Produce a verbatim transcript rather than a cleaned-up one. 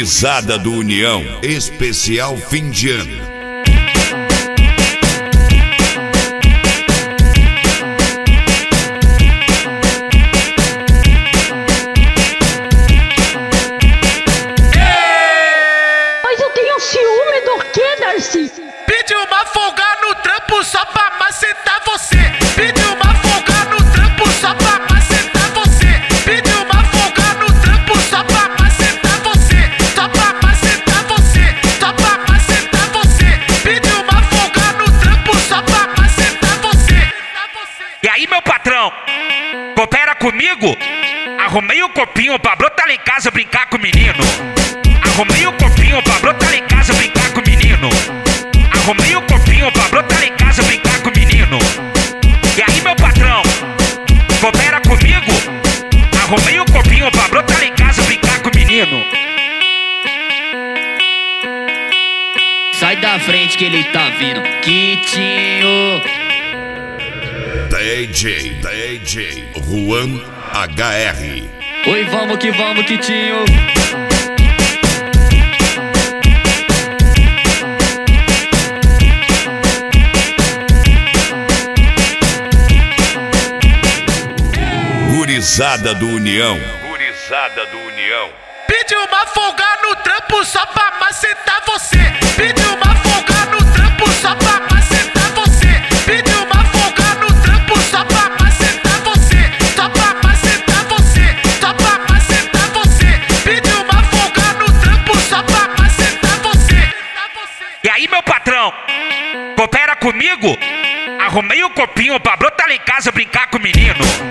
Gurizada do União, especial fim de ano. Ciúme do que, Darcy? Pediu uma folga no trampo só pra macetar você. Pediu uma folga no trampo só pra macetar você. Pediu uma folga no trampo só pra macetar você. Só pra macetar você. Só pra macetar você. Pediu uma folga no trampo só pra macetar você. E aí, meu patrão, coopera comigo? Arrumei o copinho pra brotar lá em casa brincar com o menino. Arrumei o copinho pra brotar lá em casa brincar com o menino. Arrumei o copinho pra brotar lá em casa brincar com o menino. E aí, meu patrão, coopera comigo? Arrumei o copinho pra brotar lá em casa brincar com o menino. Sai da frente que ele tá vindo, Quitinho. D J, D J, Juan H R. Oi, vamos que vamos, Quitinho. Gurizada do União. Gurizada do União. Pediu uma folga no trampo só pra macetar você. Pediu uma folga no trampo só pra macetar você. Pediu uma folga no trampo só pra macetar você. Só pra macetar você. Só pra macetar você. Pediu uma folga no trampo só pra macetar você. E aí, meu patrão, coopera comigo? Arrumei o copinho pra brotar lá em casa brincar com o menino.